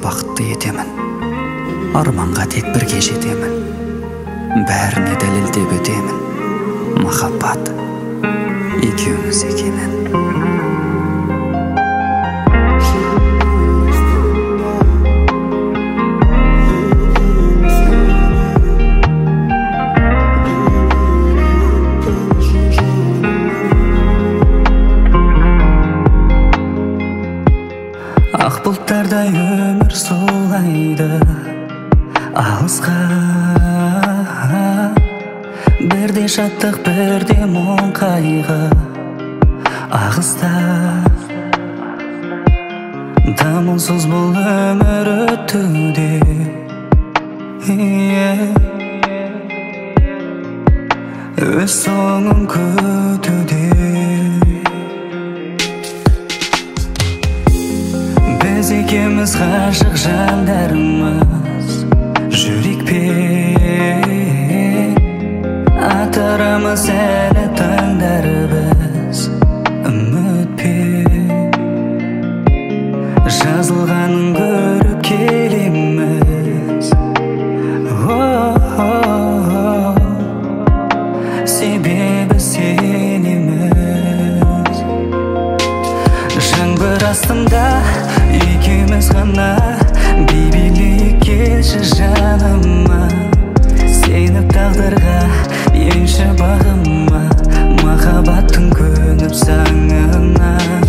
бақытты етемін. Арманға тек бірге жетемін. Бәріне дәлелдеп өтемін. Махаббат екеуміз екенін. Ақ бұлттардай өмір солайды алысқа, бірде шаттық, бірде мұң қайғы ағыста. Дамылсыз бұл өмір өтуде, өз соңын күтуде. Біз екеуміз ғашық жандарымыз, жүрекпен атырамыз әлі таңдары біз, үмітпен жазылғанын көріп келеміз. Себебі сенеміз. Жаңбыр астында екеуміз ғана, билейік келші жаныма. Сеніп тағдырға енші бағыма, махаббаттың көніп заңына.